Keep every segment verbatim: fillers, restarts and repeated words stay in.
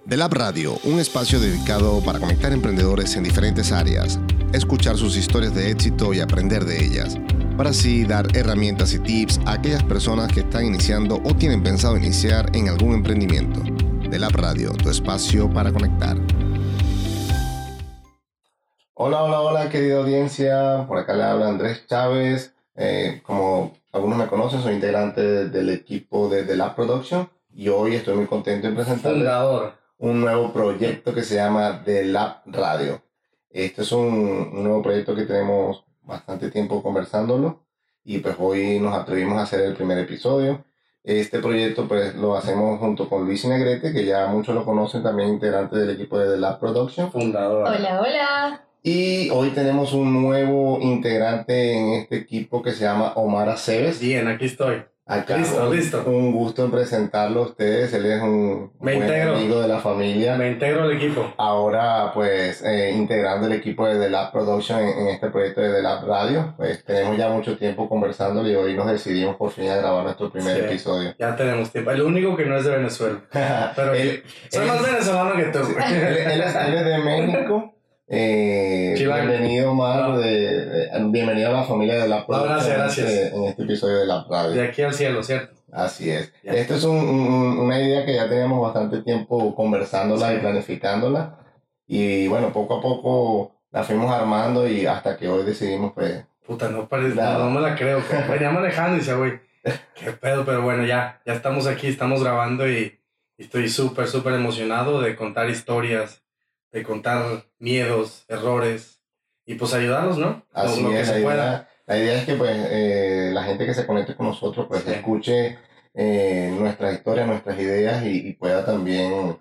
The Lab Radio, un espacio dedicado para conectar emprendedores en diferentes áreas, escuchar sus historias de éxito y aprender de ellas, para así dar herramientas y tips a aquellas personas que están iniciando o tienen pensado iniciar en algún emprendimiento. The Lab Radio, tu espacio para conectar. Hola, hola, hola, querida audiencia. Por acá le habla Andrés Chávez. Eh, como algunos me conocen, soy integrante de, del equipo de The Lab Production y hoy estoy muy contento de presentarles Fundador. un nuevo proyecto que se llama The Lab Radio. Este es un, un nuevo proyecto que tenemos bastante tiempo conversándolo y pues hoy nos atrevimos a hacer el primer episodio. Este proyecto pues lo hacemos junto con Luis Negrete, que ya muchos lo conocen, también integrante del equipo de The Lab Production. Fundador. Hola, hola. Y hoy tenemos un nuevo integrante en este equipo que se llama Omar Aceves. Bien, aquí estoy. Acá, Listo, un, listo. Un gusto en presentarlo a ustedes. Él es un Me buen integro. amigo de la familia. Me integro al equipo. Ahora, pues, eh, integrando el equipo de The Lab Production en, en este proyecto de The Lab Radio. Pues, tenemos ya mucho tiempo conversando y hoy nos decidimos por fin a grabar nuestro primer Sí, episodio. Ya tenemos tiempo. El único que no es de Venezuela. Pero él, soy él, más venezolano que tú. él, él, es, él es de México. Eh, bienvenido, Omar. No. De, de, bienvenido a la familia de The Lab Production. No, gracias, gracias. En este, en este episodio de Lab Radio. De aquí al cielo, ¿cierto? Así es. Ya. Esto es un, un, una idea que ya teníamos bastante tiempo conversándola Sí. y planificándola. Y bueno, poco a poco la fuimos armando y hasta que hoy decidimos, pues... Puta, no parece, Nada. no, no me la creo. Venía manejando y decía, güey, qué pedo, pero bueno, ya, ya estamos aquí, estamos grabando y, y estoy súper, súper emocionado de contar historias, de contar miedos, errores y pues ayudarlos, ¿no? Así Lo, lo que es, se la pueda. idea, la idea es que pues eh, la gente que se conecte con nosotros pues Sí. escuche eh, nuestras historias, nuestras ideas y, y pueda también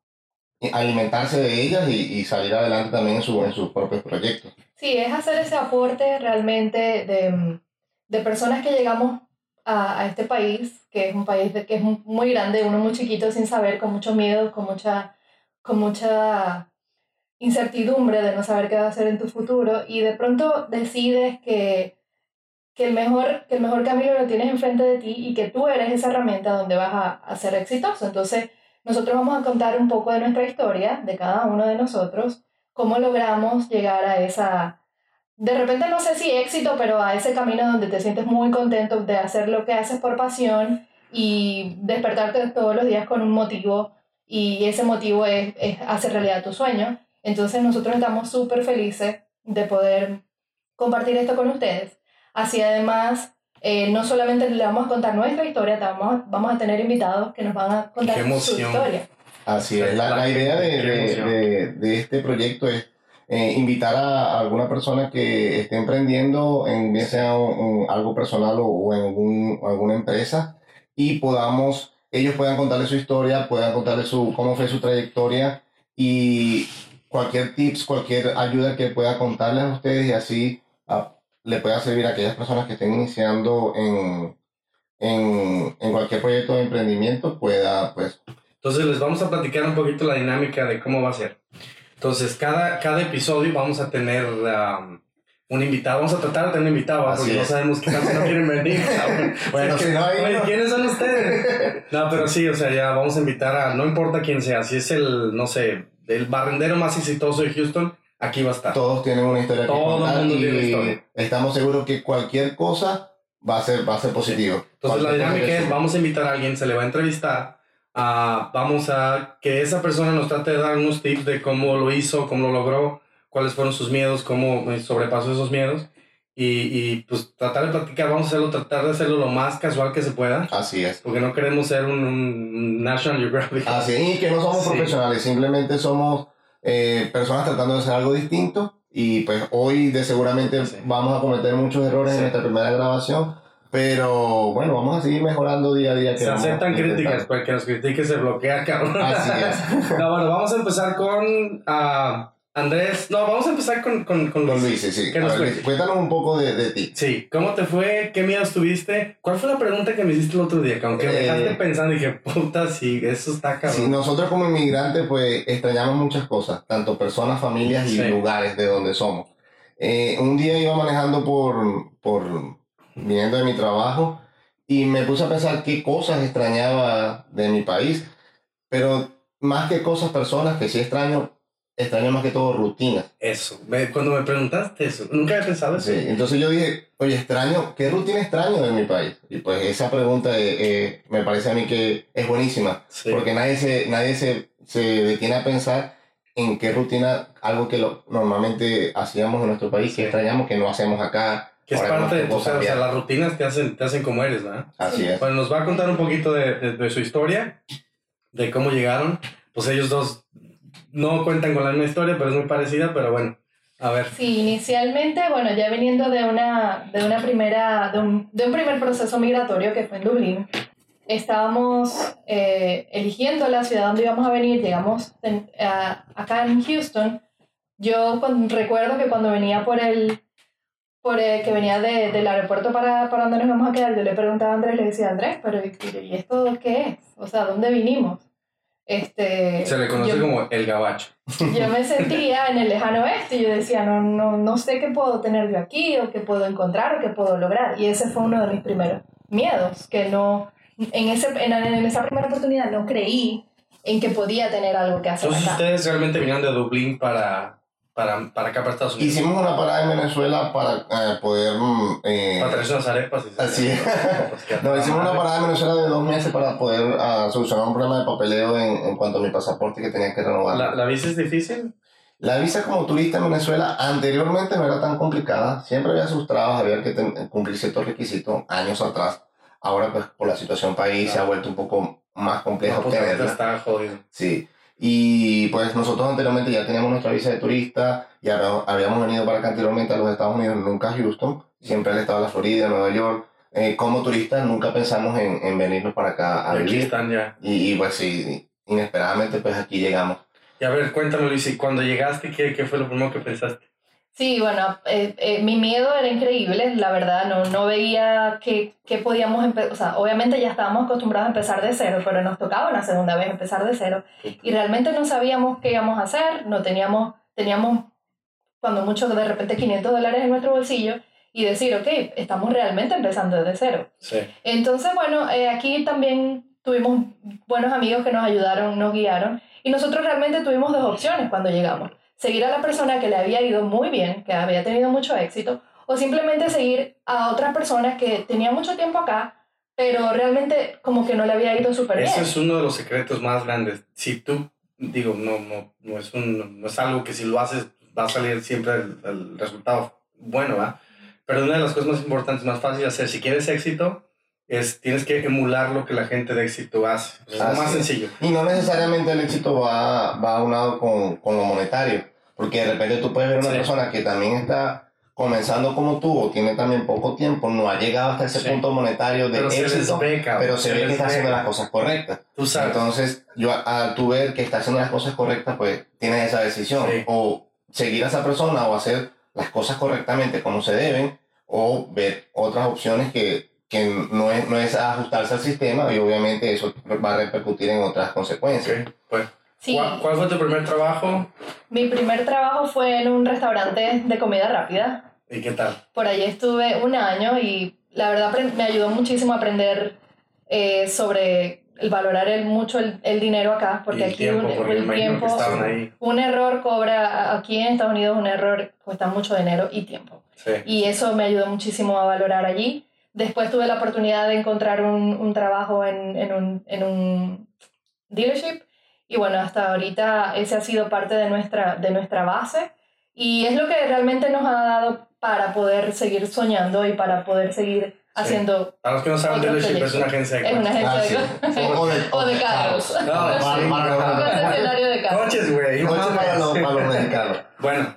alimentarse de ellas y, y salir adelante también en, su, en sus propios proyectos. Sí, es hacer ese aporte realmente de, de personas que llegamos a, a este país, que es un país de, que es muy grande, uno muy chiquito sin saber, con muchos miedos, con mucha, con mucha incertidumbre de no saber qué vas a hacer en tu futuro y de pronto decides que, que, el mejor, que el mejor camino lo tienes enfrente de ti y que tú eres esa herramienta donde vas a, a ser exitoso. Entonces, nosotros vamos a contar un poco de nuestra historia, de cada uno de nosotros, cómo logramos llegar a esa, de repente no sé si éxito, pero a ese camino donde te sientes muy contento de hacer lo que haces por pasión y despertarte todos los días con un motivo y ese motivo es, es hacer realidad tu sueño. Entonces nosotros estamos súper felices de poder compartir esto con ustedes. Así además... Eh, no solamente le vamos a contar nuestra historia, vamos a, vamos a tener invitados que nos van a contar su historia. Así es, la, la idea de, de, de, de este proyecto es eh, invitar a, a alguna persona que esté emprendiendo, en bien sea un, un, algo personal o, o en algún, alguna empresa, y podamos, ellos puedan contarle su historia, puedan contarle su, cómo fue su trayectoria y cualquier tips, cualquier ayuda que pueda contarles a ustedes y así a, le pueda servir a aquellas personas que estén iniciando en, en, en cualquier proyecto de emprendimiento, pueda, pues... Entonces les vamos a platicar un poquito la dinámica de cómo va a ser. Entonces, cada, cada episodio vamos a tener um, un invitado, vamos a tratar de tener un invitado, Así porque es. no sabemos qué tal si no quieren venir. Bueno, si si no hay oye, uno. ¿quiénes son ustedes? No, pero sí, o sea, ya vamos a invitar a, no importa quién sea, si es el, no sé, el barrendero más exitoso de Houston, aquí va a estar. Todos tienen una historia Todo que contar el mundo y tiene historia. estamos seguros que cualquier cosa va a ser, va a ser positivo. Entonces la Cualquier dinámica cosa que es, suma. vamos a invitar a alguien, se le va a entrevistar, uh, vamos a que esa persona nos trate de dar unos tips de cómo lo hizo, cómo lo logró, cuáles fueron sus miedos, cómo sobrepasó esos miedos y, y pues tratar de platicar, vamos a hacerlo, tratar de hacerlo lo más casual que se pueda. Así es. Porque no queremos ser un, un National Geographic. Así es, y que no somos Sí. profesionales, simplemente somos eh, personas tratando de hacer algo distinto y pues hoy de seguramente Sí. vamos a cometer muchos errores Sí. en nuestra primera grabación, pero bueno, vamos a seguir mejorando día a día. Que Se vamos aceptan intentando. críticas, porque nos critique se bloquea, cabrón. Así es. No, bueno, vamos a empezar con uh, Andrés. No, vamos a empezar con, con, con Con Luis. Luis, sí, sí. ¿Qué A nos ver, cuenta? Luis, cuéntanos un poco de, de ti. Sí, ¿cómo te fue? ¿Qué miedos tuviste? ¿Cuál fue la pregunta que me hiciste el otro día? Que aunque me Eh, dejaste pensando y dije, puta, sí, eso está cabrón. Sí, nosotros como inmigrantes pues extrañamos muchas cosas, tanto personas, familias y Sí. lugares de donde somos. Eh, un día iba manejando por, por, viniendo de mi trabajo y me puse a pensar qué cosas extrañaba de mi país, pero más que cosas, personas que sí extraño, extraño más que todo rutinas. Eso, me, cuando me preguntaste eso, nunca había pensado eso. Sí, entonces yo dije, oye, extraño, ¿qué rutina extraño de mi país? Y pues esa pregunta eh, eh, me parece a mí que es buenísima, Sí. porque nadie se, nadie se, se detiene a pensar en qué rutina, algo que lo, normalmente hacíamos en nuestro país, Sí. que extrañamos, que no hacemos acá. Que es ahora parte de nos tu tocó ser, o sea, cambiar. las rutinas te hacen, te hacen como eres, ¿verdad? Así es. Bueno, nos va a contar un poquito de, de, de su historia, de cómo llegaron. Pues ellos dos no cuentan con la misma historia, pero es muy parecida, pero bueno, a ver. Sí, inicialmente, bueno, ya viniendo de una, de una primera, de un, de un primer proceso migratorio que fue en Dublín, estábamos eh, eligiendo la ciudad donde íbamos a venir, llegamos en, a, acá en Houston. Yo con, recuerdo que cuando venía por el, por el que venía de, del aeropuerto para, para donde nos íbamos a quedar, yo le preguntaba a Andrés, le decía, Andrés, pero ¿y esto qué es? O sea, ¿dónde vinimos? Este, Se le conoce yo, como el gabacho. Yo me sentía en el lejano oeste y yo decía, no, no, no sé qué puedo tener yo aquí o qué puedo encontrar o qué puedo lograr. Y ese fue uno de mis primeros miedos, que no, en, ese, en, en esa primera oportunidad no creí en que podía tener algo que hacer Entonces acá. ustedes realmente vinieron de Dublín para, para, para acá, para Estados Unidos. Hicimos una parada en Venezuela para eh, poder... mm, Eh, Para traerse unas arepas. Y así es. pues, No, hicimos una parada en Venezuela de dos meses para poder uh, solucionar un problema de papeleo en, en cuanto a mi pasaporte que tenía que renovar. ¿La, ¿La visa es difícil? La visa como turista en Venezuela anteriormente no era tan complicada. Siempre había sus trabas, había que ten, cumplir ciertos requisitos años atrás. Ahora, pues, por la situación país Claro. se ha vuelto un poco más complejo No, pues, obtenerla. está jodido. Sí. Y pues nosotros anteriormente ya teníamos nuestra visa de turista, ya habíamos venido para acá anteriormente a los Estados Unidos, nunca a Houston, siempre al estado de la Florida, Nueva York. Eh, como turistas nunca pensamos en, en venirnos para acá a Y aquí vivir. están ya. Y, y pues sí, inesperadamente pues aquí llegamos. Y a ver, cuéntame, Luis, ¿y cuando llegaste, qué, qué fue lo primero que pensaste? Sí, bueno, eh, eh, mi miedo era increíble, la verdad, no, no veía que, que podíamos empezar, o sea, obviamente ya estábamos acostumbrados a empezar de cero, pero nos tocaba una segunda vez empezar de cero y realmente no sabíamos qué íbamos a hacer, no teníamos, teníamos cuando mucho de repente quinientos dólares en nuestro bolsillo y decir, ok, estamos realmente empezando desde cero. Sí. Entonces, bueno, eh, aquí también tuvimos buenos amigos que nos ayudaron, nos guiaron y nosotros realmente tuvimos dos opciones cuando llegamos. Seguir a la persona que le había ido muy bien, que había tenido mucho éxito, o simplemente seguir a otras personas que tenían mucho tiempo acá, pero realmente como que no le había ido súper bien. Ese es uno de los secretos más grandes. Si tú, digo, no, no, no, es, un, no es algo que si lo haces va a salir siempre el, el resultado bueno, ¿verdad? Pero una de las cosas más importantes, más fáciles de hacer, si quieres éxito, es tienes que emular lo que la gente de éxito hace. Es lo más sencillo. Y no necesariamente el éxito va, va aunado con, con lo monetario. Porque de repente tú puedes ver una sí. persona que también está comenzando como tú o tiene también poco tiempo, no ha llegado hasta ese sí. punto monetario de pero éxito, se ve, pero se, se ve que está ve. haciendo las cosas correctas. Tú sabes. Entonces, yo al tú ver que está haciendo las cosas correctas, pues tienes esa decisión. Sí. O seguir a esa persona o hacer las cosas correctamente como se deben, o ver otras opciones que, que no, es, no es ajustarse al sistema y obviamente eso va a repercutir en otras consecuencias. Okay. Pues. Sí. ¿Cuál, ¿Cuál fue tu primer trabajo? Mi primer trabajo fue en un restaurante de comida rápida. ¿Y qué tal? Por allí estuve un año y la verdad me ayudó muchísimo a aprender eh, sobre el valorar el, mucho el, el dinero acá. Porque y el aquí tiempo, un, porque el tiempo, ahí. un error cobra, aquí en Estados Unidos un error cuesta mucho dinero y tiempo. Sí. Y eso me ayudó muchísimo a valorar allí. Después tuve la oportunidad de encontrar un, un trabajo en, en, un, en un dealership. Y bueno, hasta ahorita ese ha sido parte de nuestra, de nuestra base y es lo que realmente nos ha dado para poder seguir soñando y para poder seguir haciendo. Sí. Para los que no saben, dealership es una agencia de coches. Es una agencia ah, de, sí. o, de, o de carros. No, no, sí, un concesionario de carros. Coches, güey. Coches para los, para los mexicanos. Bueno,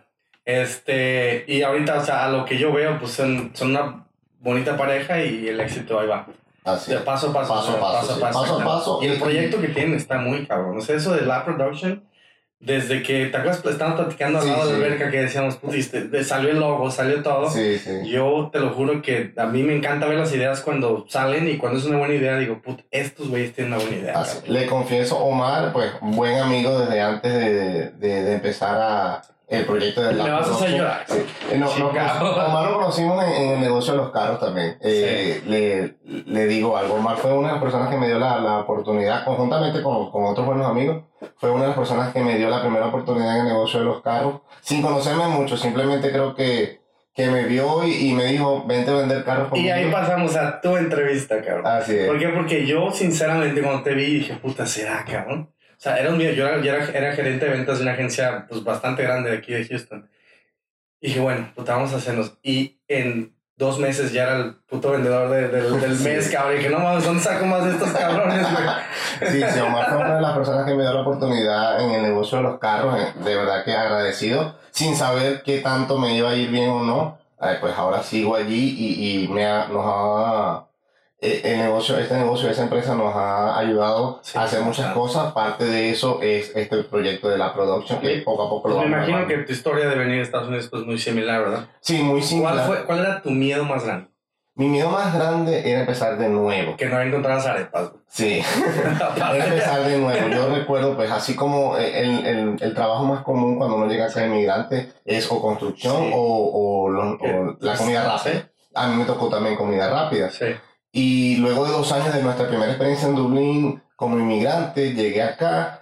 este, y ahorita, o sea, a lo que yo veo, pues son, son una bonita pareja y el éxito ahí va. Así de paso a paso, paso, o sea, paso, paso, sí. paso, paso, a paso. Y el proyecto que tienen está muy cabrón. O sea, eso de la production, desde que te acuerdas, estábamos platicando al sí, lado sí. de la alberca que decíamos, putiste, salió el logo, salió todo. Sí, sí. Yo te lo juro que a mí me encanta ver las ideas cuando salen y cuando es una buena idea, digo, put, estos güeyes tienen una buena idea. Le confieso, Omar, pues, buen amigo desde antes de, de, de empezar a, el proyecto de la Me vas a hacer llorar. Sí. Eh, no, no, Omar lo conocimos en, en el negocio de los carros también. Eh, sí. le, le digo algo, Omar fue una de las personas que me dio la, la oportunidad, conjuntamente con, con otros buenos amigos, fue una de las personas que me dio la primera oportunidad en el negocio de los carros, sin conocerme mucho, simplemente creo que, que me vio y, y me dijo, vente a vender carros conmigo. Y ahí pasamos a tu entrevista, cabrón. Así es. ¿Por qué? Porque yo, sinceramente, cuando te vi, dije, puta, ¿será, cabrón? O sea, era un, yo, era, yo era, era gerente de ventas de una agencia pues, bastante grande de aquí de Houston. Y dije, bueno, puta, vamos a hacernos. Y en dos meses ya era el puto vendedor de, de, del mes, sí. Cabrón. Y dije, no mames, ¿dónde saco más de estos cabrones, güey? Sí, sí, Omar fue una de las personas que me dio la oportunidad en el negocio de los carros. De verdad que agradecido, sin saber qué tanto me iba a ir bien o no. Pues ahora sigo allí y, y me ha, nos ha... El negocio, este negocio, esa empresa nos ha ayudado sí, a hacer muchas claro. cosas. Parte de eso es este proyecto de la production, que poco a poco lo vamos. Me imagino armando. que tu historia de venir a Estados Unidos es pues, muy similar, ¿verdad? Sí, muy similar. ¿Cuál, fue, ¿Cuál era tu miedo más grande? Mi miedo más grande era empezar de nuevo. Que no encontraras arepas. Sí, era empezar de nuevo. Yo recuerdo, pues, así como el, el, el trabajo más común cuando uno llega acá de inmigrante es o construcción sí. o, o, los, o la comida rápida. A mí me tocó también comida rápida. Sí. Y luego de dos años de nuestra primera experiencia en Dublín como inmigrante, llegué acá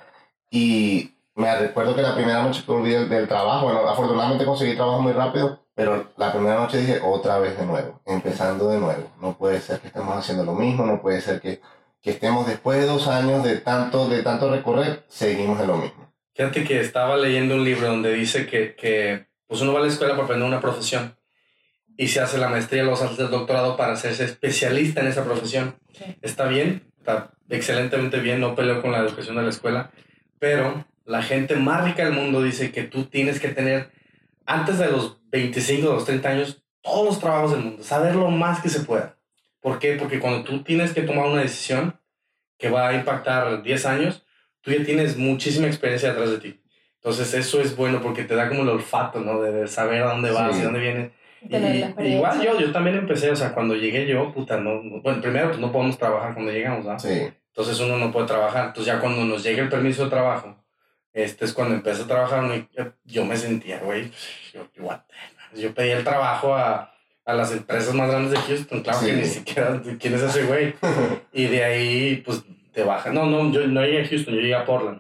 y me recuerdo que la primera noche que volví del, del trabajo, bueno, afortunadamente conseguí trabajo muy rápido, pero la primera noche dije otra vez de nuevo, empezando de nuevo. No puede ser que estemos haciendo lo mismo, no puede ser que, que estemos después de dos años de tanto, de tanto recorrer, seguimos en lo mismo. Fíjate que estaba leyendo un libro donde dice que, que pues uno va a la escuela para aprender una profesión. Y se hace la maestría, luego se hace el doctorado para hacerse especialista en esa profesión. Sí. Está bien, está excelentemente bien, no peleo con la educación de la escuela, pero la gente más rica del mundo dice que tú tienes que tener, antes de los veinticinco, de los treinta años, todos los trabajos del mundo, saber lo más que se pueda. ¿Por qué? Porque cuando tú tienes que tomar una decisión que va a impactar diez años, tú ya tienes muchísima experiencia detrás de ti. Entonces eso es bueno porque te da como el olfato, ¿no? De, de saber a dónde vas y sí. dónde vienes. Y, igual yo, yo también empecé, o sea, cuando llegué yo, puta, no, no bueno, primero pues no podemos trabajar cuando llegamos, ¿no? Sí. Entonces uno no puede trabajar, entonces ya cuando nos llega el permiso de trabajo, este es cuando empecé a trabajar, yo, yo me sentía, güey, yo, what, yo pedí el trabajo a, a las empresas más grandes de Houston, claro sí. que ni siquiera, ¿quién es ese güey? Y de ahí, pues, te bajan, no, no, yo no llegué a Houston, yo llegué a Portland,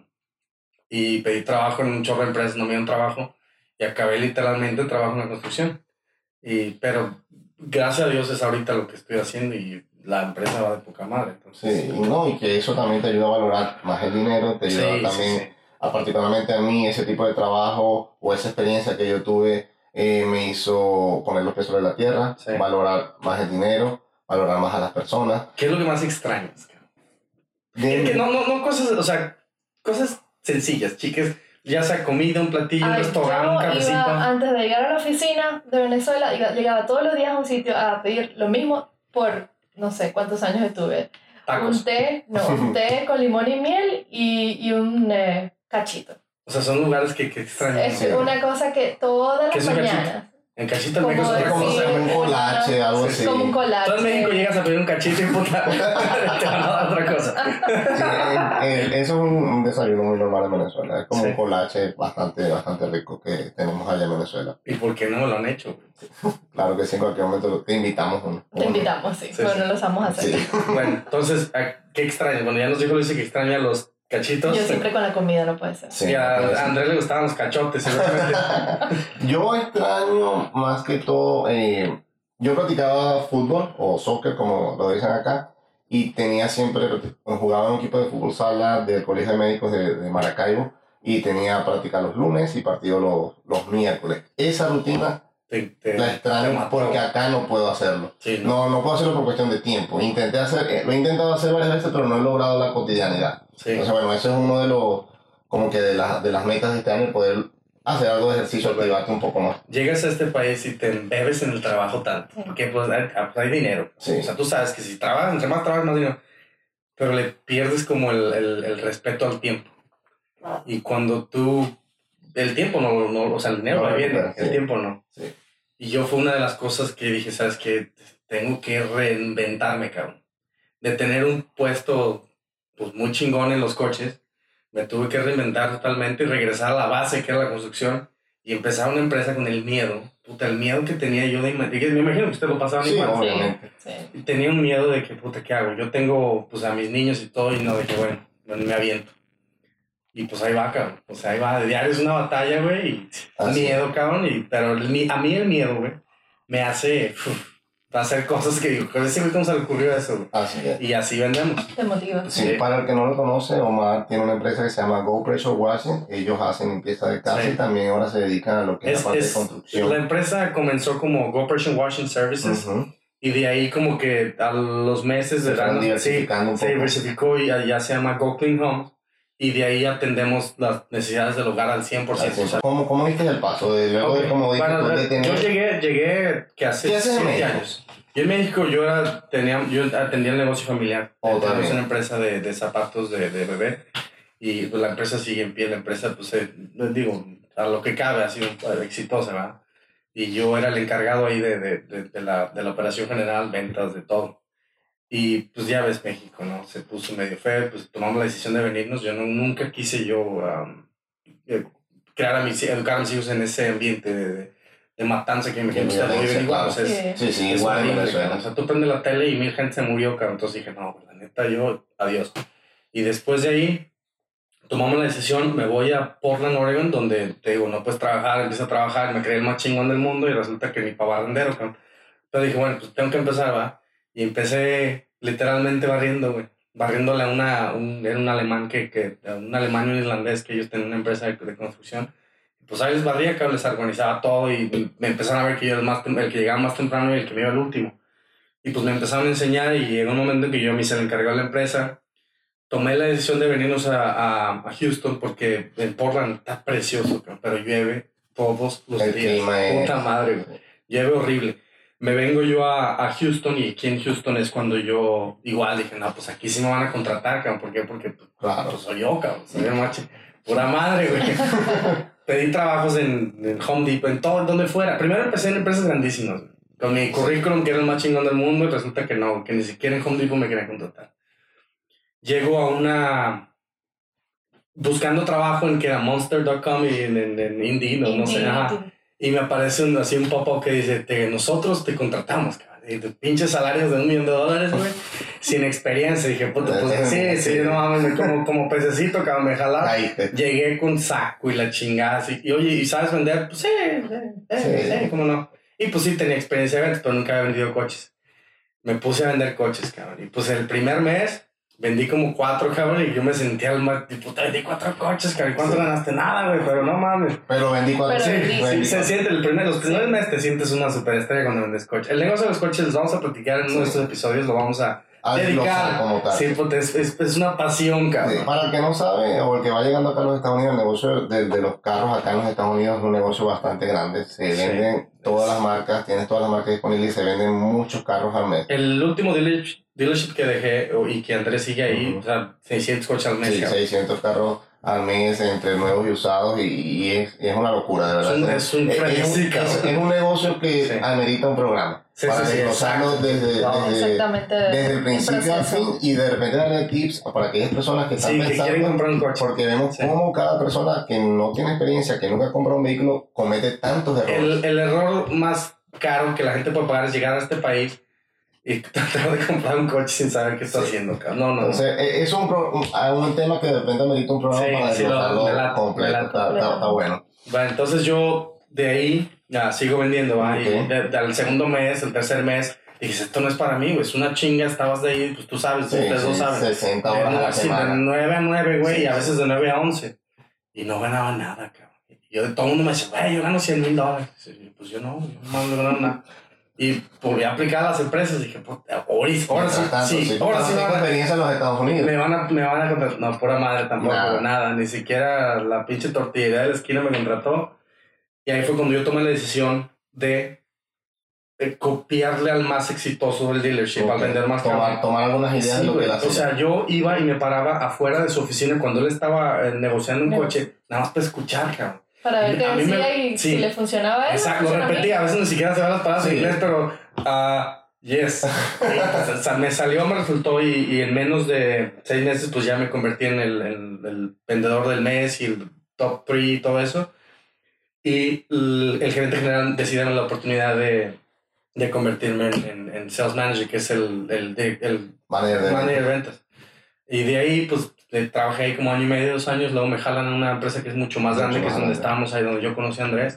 y pedí trabajo en un chorro de empresas, no me dieron trabajo, y acabé literalmente trabajo en la construcción. Y, pero gracias a Dios es ahorita lo que estoy haciendo y la empresa va de poca madre. Entonces, sí, y no, y que eso también te ayuda a valorar más el dinero, te ayuda sí, también, sí, sí. A, particularmente a mí, ese tipo de trabajo o esa experiencia que yo tuve eh, me hizo poner los pies sobre la tierra, sí. Valorar más el dinero, valorar más a las personas. ¿Qué es lo que más extrañas? De... Que no, no, no cosas, o sea, cosas sencillas, chicas. Ya sea comida, un platillo, un restaurante, un cafecito. Iba, antes de llegar a la oficina de Venezuela, llegaba todos los días a un sitio a pedir lo mismo por no sé cuántos años estuve. Tacos. Un té, no, un té con limón y miel y, y un eh, cachito. O sea, son lugares que, que extraño. Es sí. Una cosa que todas las mañanas. En cachito en México es como un colache, algo así. Como un colache. Tú en México llegas a pedir un cachito y puta, te van a dar otra cosa. Sí, eh, eh, eso es un desayuno muy normal en Venezuela. Es como sí. un colache bastante, bastante rico que tenemos allá en Venezuela. ¿Y por qué no me lo han hecho? Claro que sí, en cualquier momento te invitamos. Uno. Te invitamos, sí. sí pero sí. No los vamos a hacer. Sí. Bueno, entonces, ¿qué extrañas? Bueno, ya nos dijo Luis que extraña los cachitos. Yo siempre con la comida no puede ser. Sí, y a, a Andrés le gustaban los cachotes, seguramente. Yo extraño más que todo, eh, yo practicaba fútbol o soccer, como lo dicen acá, y tenía siempre, jugaba en un equipo de fútbol sala del Colegio de Médicos de, de Maracaibo, y tenía práctica los lunes y partido los, los miércoles. Esa rutina te, te, la extraño porque acá no puedo hacerlo. Sí, ¿no? No, no puedo hacerlo por cuestión de tiempo. Intenté hacer, eh, lo he intentado hacer varias veces, pero no he logrado la cotidianidad. Sí. Entonces, bueno, eso es uno de los, como que de, la, de las metas de este año, poder hacer algo de ejercicio, activarte un poco más. Llegas a este país y te embebes en el trabajo tanto, porque pues hay, hay dinero. Sí. O sea, tú sabes que si trabajas, entre más trabajas, más dinero. Pero le pierdes como el, el, el respeto al tiempo. Y cuando tú... El tiempo no, no o sea, el dinero no, va bien, el sí. tiempo no. Sí. Y yo fue una de las cosas que dije, ¿sabes qué? Tengo que reinventarme, cabrón. De tener un puesto pues muy chingón en los coches, me tuve que reinventar totalmente y regresar a la base, que era la construcción, y empezar una empresa con el miedo, puta, el miedo que tenía yo de... Me imagino que usted lo pasaba sí, igual. obviamente. Sí. Y tenía un miedo de que, puta, ¿qué hago? Yo tengo, pues, a mis niños y todo, y no, de que, bueno, me aviento. Y pues ahí va, cabrón. O sea, ahí va. De diario es una batalla, güey, y Así. miedo, cabrón, y, pero el, a mí el miedo, güey, me hace... Uf, hacer cosas que digo, a ver cómo se le ocurrió eso, güey. Así es. Y así vendemos. Te motiva. Sí, Sí. para el que no lo conoce, Omar tiene una empresa que se llama Go Pressure Washing. Ellos hacen limpieza de casa Sí. y también ahora se dedican a lo que es, Es, la parte es, de construcción. la empresa comenzó como Go Pressure Washing Services, Uh-huh. y de ahí como que a los meses de Se van diversificando un se poco. diversificó y ya, ya se llama Go Clean Homes, y de ahí atendemos las necesidades del hogar al cien por ciento. Así es. ¿Cómo, ¿Cómo viste el paso? De luego Ok, de como dijiste, bueno, tú de tener... yo llegué, llegué que hace ¿Qué haces en siete México? años. Yo en México yo, era, tenía, yo atendía el negocio familiar. Oh, Teníamos también. una empresa de, de zapatos de, de bebé, y pues la empresa sigue en pie. La empresa, pues eh, digo, a lo que cabe ha sido eh, exitosa, ¿verdad? Y yo era el encargado ahí de, de, de, de, la, de la operación general, ventas, de todo. Y pues ya ves México, ¿no? Se puso medio feo, pues tomamos la decisión de venirnos. Yo no, nunca quise yo um, eh, crear a mis, educar a mis hijos en ese ambiente de, de, de matanza que me imagino que ustedes viven igual. O sea, es, Sí, sí, es igual en horrible, Venezuela. cabrón. O sea, tú prendes la tele y mil gente se murió, cabrón. Entonces dije, no, la neta, yo, adiós. Y después de ahí, tomamos la decisión, me voy a Portland, Oregon, donde, te digo, no puedes trabajar, empiezo a trabajar, me creí el más chingón del mundo y resulta que ni pa' barrendero, cabrón. Entonces dije, bueno, pues tengo que empezar, ¿va? Y empecé literalmente barriendo, güey. Barriéndole a una, un, era un alemán que, que, un alemán y un irlandés que ellos tenían una empresa de, de construcción. Pues ahí les barría, cabrón, les organizaba todo y me empezaron a ver que yo era el, más, el que llegaba más temprano y el que me iba el último. Y pues me empezaron a enseñar y llegó un momento en que yo me hice el encargado de la empresa. Tomé la decisión de venirnos a, a, a Houston porque en Portland está precioso, cabrón, pero llueve todos los El días. clima es- Puta madre, güey. Llueve horrible. Me vengo yo a, a Houston y aquí en Houston es cuando yo igual dije, no, pues aquí sí me van a contratar, cabrón. ¿Por qué? Porque pues, Claro. pues soy yo, cabrón. Soy el macho. Pura madre, güey. Pedí trabajos en, en Home Depot, en todo, donde fuera. Primero empecé en empresas grandísimas, güey. Con mi currículum, que era el más chingón del mundo, y resulta que no, que ni siquiera en Home Depot me querían contratar. Llego a una... buscando trabajo en que era monster punto com y en, en, en Indeed, no, no sé, ajá. Y me aparece un, así un pop-up que dice, te, nosotros te contratamos, cabrón. Y de pinches salarios de un millón de dólares, güey. Sin experiencia. Dije, puta, pues sí, sí, no mames, como, como pececito, cabrón, me jalaron. Ahí te- Llegué con saco y la chingada. Así, y oye, ¿y sabes vender? Pues sí, sí, sí, Sí. sí, cómo no. Y pues sí, tenía experiencia de ventas, pero nunca había vendido coches. Me puse a vender coches, cabrón. Y pues el primer mes vendí como cuatro, cabrón, y yo me sentía al mar, y puta, vendí cuatro coches, cabrón. ¿Cuánto Sí. ganaste? Nada, güey, pero no mames. Pero vendí cuatro. Pero Sí, vendí. sí, vendí se cuatro. siente el primer, los primeros meses te sientes una superestrella cuando vendes coches. El negocio de los coches los vamos a platicar en uno de Sí. estos episodios, lo vamos a A desglosar dedicar. como tal. Sí, porque es, es, es una pasión, Sí, cabrón. para el que no sabe o el que va llegando acá a los Estados Unidos, el negocio de, de los carros acá en los Estados Unidos es un negocio bastante grande. Se Sí. venden todas las marcas, tienes todas las marcas disponibles y se venden muchos carros al mes. El último dealership, dealership que dejé o- y que Andrés sigue ahí, Ujú. o sea, seiscientos coches al mes, Sí, cabrón. seiscientos carros al mes entre nuevos y usados y, y es, es una locura, de verdad. Es un- es un es, frenesí, es- cabrón. es un negocio que Sí. amerita un programa Sí, para sí, sí, desglosarlo exacto. desde, Wow. desde, Exactamente. desde el principio al proceso. fin y de repente darle tips para aquellas personas que están Sí, que pensando. quieren comprar un coche. Porque vemos Sí. cómo cada persona que no tiene experiencia, que nunca ha comprado un vehículo, comete tantos errores. El, el error más caro que la gente puede pagar es llegar a este país y tratar de comprar un coche sin saber qué está Sí. haciendo, cabrón. No, no, no. Entonces, e- es un, pro- un, un tema que de repente amerita un programa Sí, para sí, lo- desglosarlo me late, completo. me late. Está, está- está bueno. Bueno, entonces yo de ahí ya, sigo vendiendo, ¿va? Y Ok. de- de- al segundo mes, el tercer mes, dije, esto no es para mí, güey, es una chinga, estabas de ahí, pues tú sabes, Sí, ustedes sí, dos saben. sesenta De, horas a la nue- sí, de semana. nueve a nueve, güey, Sí, y a sí. veces de nueve a once. Y no ganaba nada, cabrón. Y yo, todo el mundo me decía, güey, yo gano cien mil dólares. Y yo, pues yo no, yo no no gano nada. Y volví a aplicar a las empresas, dije, pues, ahora, ahora sí, Mientras tanto, sí, sí, ahora tú sí tienes me van a- experiencia en los Estados Unidos. me van a, me van a contratar. No, pura madre tampoco, Nada. nada. nada. Ni siquiera la pinche tortillería de la esquina me contrató. Y ahí fue cuando yo tomé la decisión de, de copiarle al más exitoso del dealership, Ok. al vender más tomar, cabrón. tomar algunas ideas Sí, de lo que güey. él O hacía. sea, yo iba y me paraba afuera de su oficina cuando él estaba eh, negociando un No. coche, nada más para escuchar, cabrón. Para ver qué A mí me- decía y sí. si le funcionaba a él. Exacto, lo funciona a mí. repetía, a veces ni siquiera se las palabras Sí. en inglés, pero ah, yes. O sea, me salió, me resultó y, y en menos de seis meses pues ya me convertí en el, el, el vendedor del mes y el top tres y todo eso. Y el, el gerente general decide darme la oportunidad de, de convertirme en, en, en sales manager, que es el, el, el, el manager, de, manager de ventas. Y de ahí, pues, eh, trabajé ahí como año y medio, dos años. Luego me jalan a una empresa que es mucho más grande, mucho que más es donde grande. Estábamos ahí, donde yo conocí a Andrés.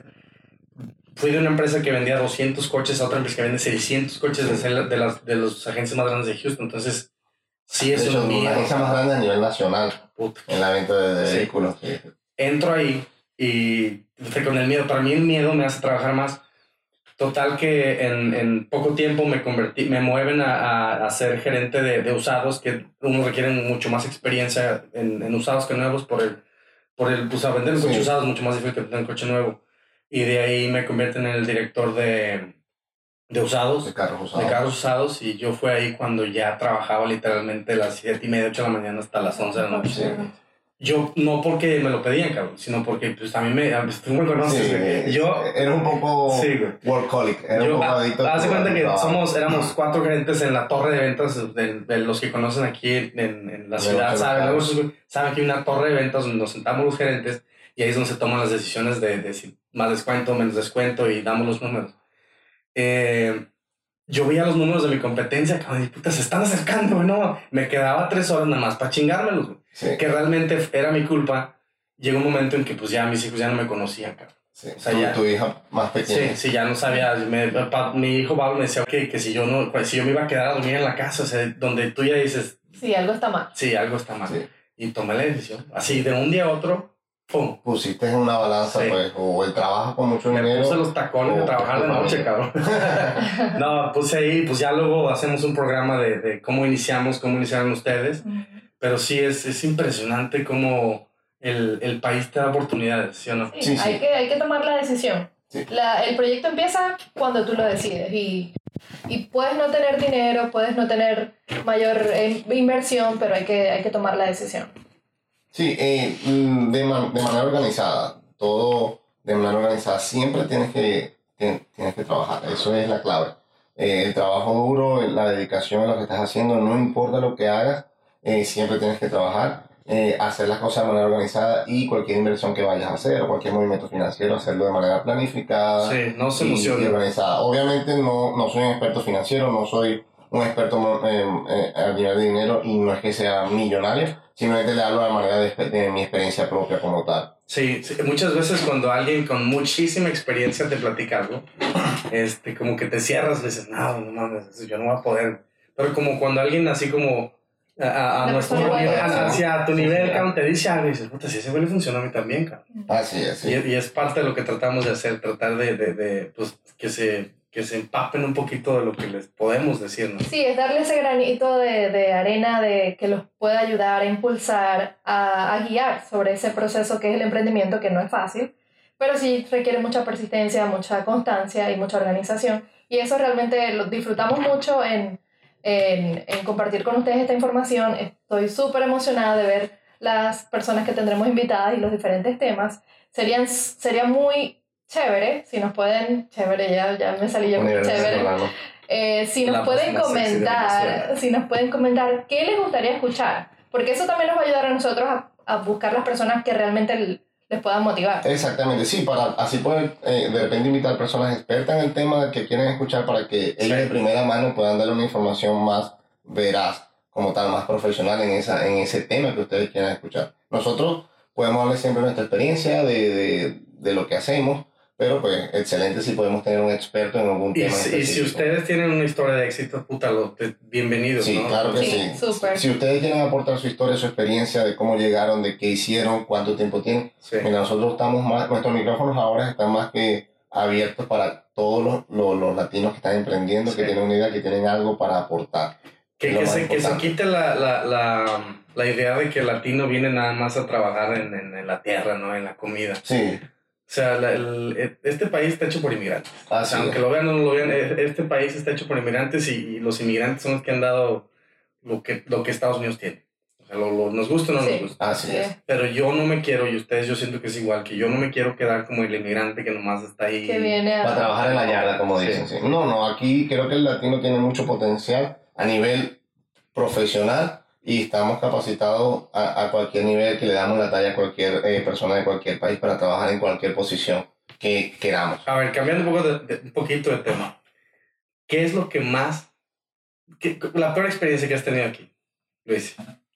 Fui de una empresa que vendía doscientos coches a otra empresa que vende seiscientos coches sí. de, de, las, de los agencias más grandes de Houston. Entonces, sí es un miedo. La agencia más grande a nivel nacional. Puta. En la venta de, de sí. vehículos. Sí. Entro ahí y con el miedo. Para mí el miedo me hace trabajar más. Total que en, en poco tiempo me convertí, me mueven a, a, a ser gerente de, de usados, que uno requiere mucho más experiencia en, en usados que nuevos por el, por el pues a vender un sí. coche usado es mucho más difícil que vender un coche nuevo. Y de ahí me convierten en el director de, de usados, de carros usados. de carros usados, y yo fue ahí cuando ya trabajaba literalmente de las siete y media, ocho de la mañana hasta las once de la noche. Sí. Yo, no porque me lo pedían, cabrón, sino porque pues a mí me... Tú me conoces, sí, yo... Era un poco sí, workaholic. Era yo, un poco adicto. Haz de cuenta que somos, éramos cuatro gerentes en la torre de ventas de, de los que conocen aquí en, en la ciudad, ¿saben? Luego, saben que hay una torre de ventas donde nos sentamos los gerentes y ahí es donde se toman las decisiones de, de si más descuento, menos descuento y damos los números. Eh... Yo veía los números de mi competencia, cabrón, y puta, se están acercando, ¿no? Me quedaba tres horas nada más para chingármelos, güey. Sí. Que realmente era mi culpa. Llegó un momento en que pues ya mis hijos ya no me conocían, cabrón. Sí. O sea, tu, ya, tu hija más pequeña. Sí, sí, ya no sabía. Me, pa, mi hijo Pablo me decía que, que si yo no, pues, si yo me iba a quedar a dormir en la casa, o sea, donde tú ya dices... Sí, algo está mal. Sí, algo está mal. Sí. Y tomé la decisión. Así, de un día a otro... ¡Pum! Pusiste en una balanza, sí. Pues, o el trabajo con mucho me dinero. Me puse los tacones de trabajar de noche, cabrón. No, puse ahí, pues ya luego hacemos un programa de, de cómo iniciamos, cómo iniciaron ustedes. Uh-huh. Pero sí, es, es impresionante cómo el, el país te da oportunidades, ¿sí o no? Sí, sí, hay, sí. Que, hay que tomar la decisión. Sí. La, el proyecto empieza cuando tú lo decides y, y puedes no tener dinero, puedes no tener mayor eh, inversión, pero hay que, hay que tomar la decisión. Sí, eh, de, man, de manera organizada, todo de manera organizada, siempre tienes que, tienes, tienes que trabajar, eso es la clave. Eh, el trabajo duro, la dedicación a lo que estás haciendo, no importa lo que hagas, eh, siempre tienes que trabajar, eh, hacer las cosas de manera organizada y cualquier inversión que vayas a hacer o cualquier movimiento financiero, hacerlo de manera planificada sí, no se y, emocione. y organizada. Obviamente no, no soy un experto financiero, no soy un experto eh, eh, a nivel de dinero y no es que sea millonario, simplemente le hablo de la manera de, de mi experiencia propia como tal. Sí, sí, muchas veces cuando alguien con muchísima experiencia te platica algo, este, como que te cierras y dices, no, no mames, yo no voy a poder. Pero como cuando alguien así como a, a, a nuestro nivel, hacia tu nivel, cabrón, te dice algo y dices, puta, si ese güey le funciona a mí también, cabrón. Así es, sí. Y, y es parte de lo que tratamos de hacer, tratar de, de, de pues, que se... que se empapen un poquito de lo que les podemos decir, ¿no? Sí, es darle ese granito de, de arena de que los pueda ayudar a impulsar, a, a guiar sobre ese proceso que es el emprendimiento, que no es fácil, pero sí requiere mucha persistencia, mucha constancia y mucha organización. Y eso realmente lo disfrutamos mucho en, en, en compartir con ustedes esta información. Estoy súper emocionada de ver las personas que tendremos invitadas y los diferentes temas. Serían, sería muy... chévere, si nos pueden, chévere, ya, ya me salí yo con chévere, eh, si nos pueden comentar, si nos pueden comentar qué les gustaría escuchar, porque eso también nos va a ayudar a nosotros a, a buscar las personas que realmente les puedan motivar. Exactamente, sí, para así poder eh, de repente invitar personas expertas en el tema que quieren escuchar para que ellos sí. de primera mano puedan darle una información más veraz, como tal, más profesional en, esa, en ese tema que ustedes quieran escuchar. Nosotros podemos hablar siempre de nuestra experiencia, de, de, de lo que hacemos, pero pues excelente si podemos tener un experto en algún tema. Y, y si ustedes tienen una historia de éxito, puta, lo, bienvenidos, sí, ¿no? Claro que sí. sí. Super. Si ustedes quieren aportar su historia, su experiencia, de cómo llegaron, de qué hicieron, cuánto tiempo tienen. Sí. Mira, nosotros estamos más, nuestros micrófonos ahora están más que abiertos para todos los, los, los latinos que están emprendiendo, sí. que tienen una idea, que tienen algo para aportar. Que, que, se, que se quite la, la, la, la idea de que el latino viene nada más a trabajar en, en, en la tierra, ¿no? En la comida. Sí. O sea, la, el, este país está hecho por inmigrantes. Ah, o sea, sí. Aunque lo vean o no lo vean, este país está hecho por inmigrantes y, y los inmigrantes son los que han dado lo que, lo que Estados Unidos tiene. O sea, lo, lo, nos gusta o no sí. nos gusta. Así sí. es. Pero yo no me quiero, y ustedes yo siento que es igual, que yo no me quiero quedar como el inmigrante que nomás está ahí. Que viene a... Para trabajar en la yarda, como dicen. Sí. Sí. No, no, aquí creo que el latino tiene mucho potencial a nivel profesional. Y estamos capacitados a, a cualquier nivel, que le damos la talla a cualquier eh, persona de cualquier país para trabajar en cualquier posición. que queramos. A ver, cambiando un, poco de, de, un poquito de tema. ¿Qué es lo que más... Qué, la peor experiencia que has tenido aquí, Luis?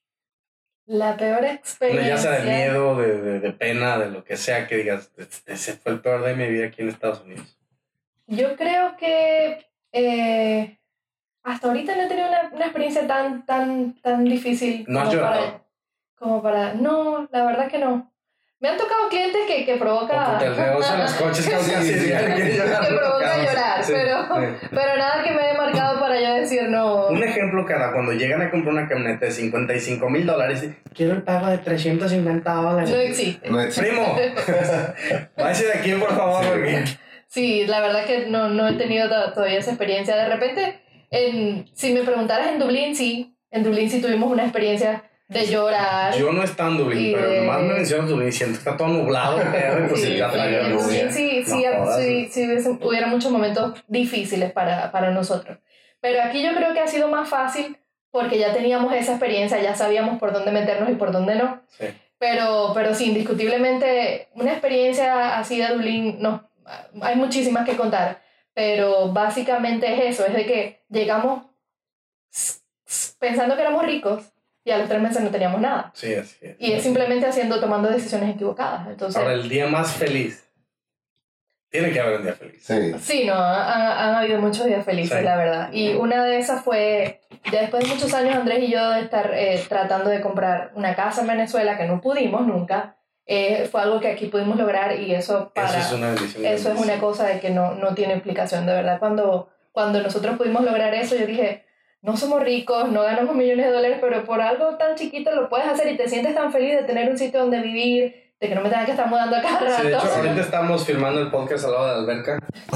La peor experiencia... Ya sea de miedo, de, de, de pena, de lo que sea que digas, ese fue el peor de mi vida aquí en Estados Unidos. Yo creo que eh, hasta ahorita no he tenido una, una experiencia tan, tan, tan difícil. ¿No has llorado? Para, como para... No, la verdad que no. Me han tocado clientes que, que provoca... El negocio de los coches que, sí, sí, sí, que, llorar, que provoca llorar, sí, pero, sí. pero nada que me haya marcado para yo decir no. Un ejemplo, cara, cuando llegan a comprar una camioneta de cincuenta y cinco mil dólares, quiero el pago de trescientos cincuenta dólares. No existe. No existe. Primo, váyase de aquí, por favor. Sí, porque... sí, la verdad que no, no he tenido todavía esa experiencia. De repente, en, si me preguntaras en Dublín, sí. En Dublín sí tuvimos una experiencia de llorar. Yo no he estado en Dublín, pero de... más me mencionas Dublín y siento que está todo nublado. Pues sí, sí, sí, sí, no, sí, sí, sí, hubiera muchos momentos difíciles para, para nosotros. Pero aquí yo creo que ha sido más fácil porque ya teníamos esa experiencia, ya sabíamos por dónde meternos y por dónde no. Sí. Pero, pero sí, indiscutiblemente, una experiencia así de Dublín, no, hay muchísimas que contar, pero básicamente es eso, es de que llegamos pensando que éramos ricos, y a los tres meses no teníamos nada. Sí, así es. Y es simplemente haciendo, tomando decisiones equivocadas. Entonces, ahora, el día más feliz. Tiene que haber un día feliz. Sí, sí no, han, han habido muchos días felices, sí. La verdad. Y una de esas fue, ya después de muchos años, Andrés y yo de estar eh, tratando de comprar una casa en Venezuela, que no pudimos nunca. Eh, fue algo que aquí pudimos lograr y eso para... Eso es una bendición. Eso es una cosa de que no, no tiene explicación, de verdad. Cuando, cuando nosotros pudimos lograr eso, yo dije... No somos ricos, no ganamos millones de dólares, pero por algo tan chiquito lo puedes hacer y te sientes tan feliz de tener un sitio donde vivir, de que no me tengan que estar mudando a cada rato. Sí, de hecho, ahorita estamos filmando el podcast al lado de la alberca.